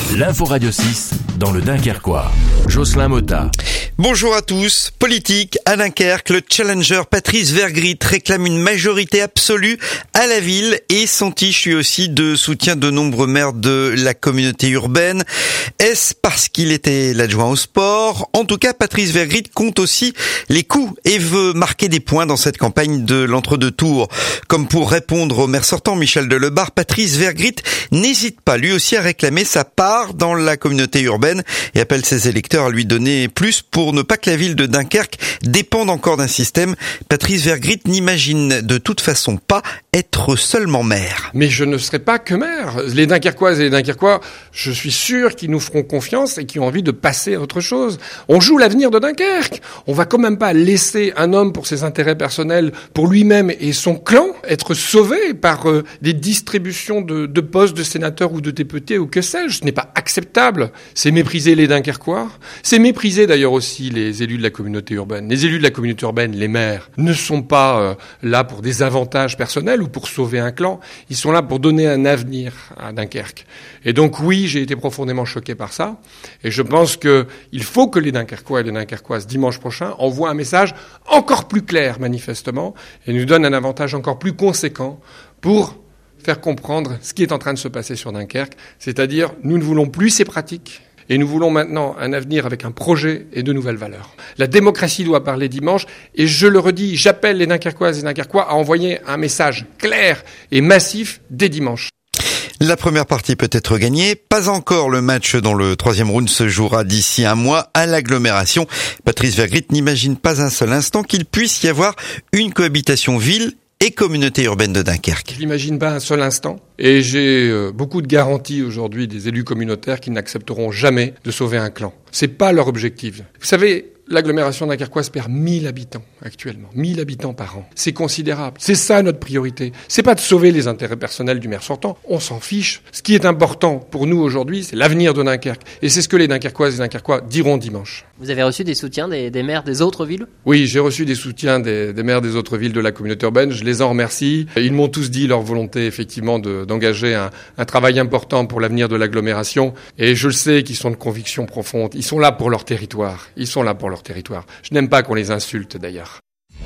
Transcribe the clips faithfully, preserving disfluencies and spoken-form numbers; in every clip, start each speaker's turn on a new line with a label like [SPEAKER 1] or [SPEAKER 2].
[SPEAKER 1] L'info Radio six dans le Dunkerquois. Jocelyn Motta.
[SPEAKER 2] Bonjour à tous. Politique, à Dunkerque, le challenger Patrice Vergrit réclame une majorité absolue à la ville et s'entiche lui aussi de soutien de nombreux maires de la communauté urbaine. Est-ce parce qu'il était l'adjoint au sport? En tout cas, Patrice Vergrit compte aussi les coups et veut marquer des points dans cette campagne de l'entre-deux tours. Comme pour répondre au maire sortant Michel Delebarre, Patrice Vergrit n'hésite pas lui aussi à réclamer sa part dans la communauté urbaine et appelle ses électeurs à lui donner plus pour ne pas que la ville de Dunkerque dépende encore d'un système. Patrice Vergrit n'imagine de toute façon pas être seulement maire.
[SPEAKER 3] Mais je ne serai pas que maire. Les Dunkerquoises et les Dunkerquois, je suis sûr qu'ils nous feront confiance et qu'ils ont envie de passer à autre chose. On joue l'avenir de Dunkerque. On va quand même pas laisser un homme pour ses intérêts personnels, pour lui-même et son clan, être sauvé par euh, des distributions de, de postes de sénateurs ou de députés ou que sais-je. Ce n'est pas acceptable. C'est mépriser les Dunkerquois. C'est mépriser d'ailleurs aussi les élus de la communauté urbaine. Les élus de la communauté urbaine, les maires, ne sont pas euh, là pour des avantages personnels ou pour sauver un clan. Ils sont là pour donner un avenir à Dunkerque. Et donc oui, j'ai été profondément choqué par ça. Et je pense que il faut que les Dunkerquois et les Dunkerquoises, dimanche prochain, envoient un message encore plus clair, manifestement, et nous donnent un avantage encore plus conséquent pour faire comprendre ce qui est en train de se passer sur Dunkerque. C'est-à-dire, nous ne voulons plus ces pratiques. Et nous voulons maintenant un avenir avec un projet et de nouvelles valeurs. La démocratie doit parler dimanche, et je le redis, j'appelle les Dunkerquoises et Dunkerquois à envoyer un message clair et massif dès dimanche.
[SPEAKER 2] La première partie peut être gagnée. Pas encore. Le match dans le troisième round se jouera d'ici un mois à l'agglomération. Patrice Vergrit n'imagine pas un seul instant qu'il puisse y avoir une cohabitation ville et communauté urbaine de Dunkerque.
[SPEAKER 3] Je l'imagine pas un seul instant. Et j'ai euh, beaucoup de garanties aujourd'hui des élus communautaires qui n'accepteront jamais de sauver un clan. C'est pas leur objectif. Vous savez, l'agglomération dunkerquoise perd mille habitants actuellement. mille habitants par an. C'est considérable. C'est ça notre priorité. C'est pas de sauver les intérêts personnels du maire sortant. On s'en fiche. Ce qui est important pour nous aujourd'hui, c'est l'avenir de Dunkerque. Et c'est ce que les Dunkerquoises et Dunkerquois diront dimanche.
[SPEAKER 4] Vous avez reçu des soutiens des, des maires des autres villes ?
[SPEAKER 3] Oui, j'ai reçu des soutiens des, des maires des autres villes de la communauté urbaine. Je les en remercie. Ils m'ont tous dit leur volonté, effectivement, de, d'engager un, un travail important pour l'avenir de l'agglomération. Et je le sais qu'ils sont de conviction profonde. Ils sont là pour leur territoire. Ils sont là pour leur territoire. Je n'aime pas qu'on les insulte, d'ailleurs.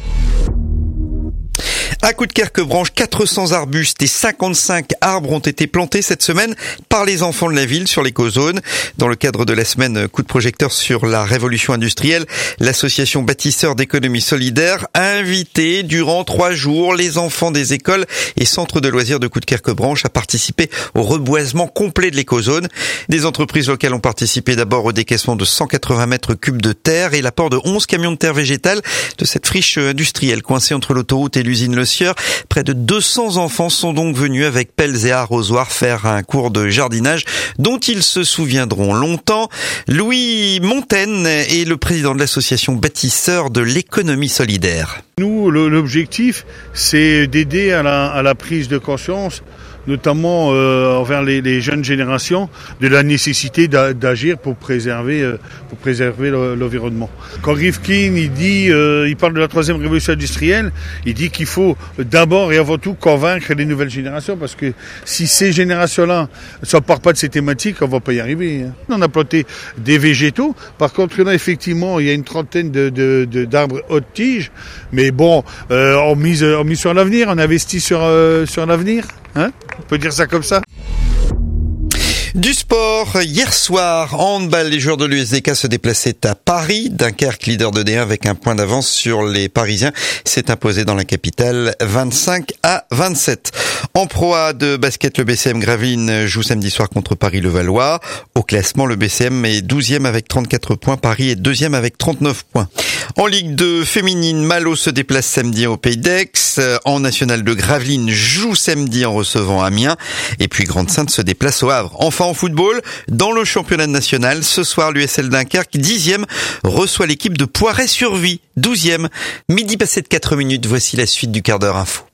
[SPEAKER 2] À Coudekerque-Branche, quatre cents arbustes et cinquante-cinq arbres ont été plantés cette semaine par les enfants de la ville sur l'écozone. Dans le cadre de la semaine coup de projecteur sur la révolution industrielle, l'association Bâtisseurs d'économie solidaire a invité durant trois jours les enfants des écoles et centres de loisirs de Coudekerque-Branche à participer au reboisement complet de l'écozone. Des entreprises locales ont participé d'abord au décaissement de cent quatre-vingts mètres cubes de terre et l'apport de onze camions de terre végétale de cette friche industrielle coincée entre l'autoroute et l'usine Le Sieur. Près de deux cents enfants sont donc venus avec pelles et arrosoirs faire un cours de jardinage dont ils se souviendront longtemps. Louis Montaigne est le président de l'association Bâtisseurs de l'économie solidaire.
[SPEAKER 5] Nous, l'objectif, c'est d'aider à la, à la prise de conscience, notamment euh, envers les, les jeunes générations, de la nécessité d'agir pour préserver, euh, pour préserver l'environnement. Quand Rifkin il dit, euh, il parle de la troisième révolution industrielle, il dit qu'il faut d'abord et avant tout convaincre les nouvelles générations, parce que si ces générations-là ne s'emparent pas de ces thématiques, on ne va pas y arriver. Hein. On a planté des végétaux, par contre, là, effectivement, il y a une trentaine de, de, de, d'arbres haute tige, mais bon, euh, on mise, on mise sur l'avenir, on investit sur, euh, sur l'avenir. Hein, on peut dire ça comme ça.
[SPEAKER 2] Du sport, hier soir, en handball, les joueurs de l'U S D K se déplaçaient à Paris. Dunkerque, leader de D un avec un point d'avance sur les Parisiens, s'est imposé dans la capitale vingt-cinq à vingt-sept. En Pro A de basket, le B C M Gravelines joue samedi soir contre Paris-Levallois. Au classement, le B C M est douzième avec trente-quatre points, Paris est deuxième avec trente-neuf points. En Ligue deux féminine, Malo se déplace samedi au Pays d'Aix. En National de Gravelines joue samedi en recevant Amiens. Et puis Grande-Sainte se déplace au Havre. Enfin en football, dans le championnat national, ce soir l'U S L Dunkerque, dixième, reçoit l'équipe de Poiret-sur-Vie, douzième. Midi passé de quatre minutes, voici la suite du quart d'heure info.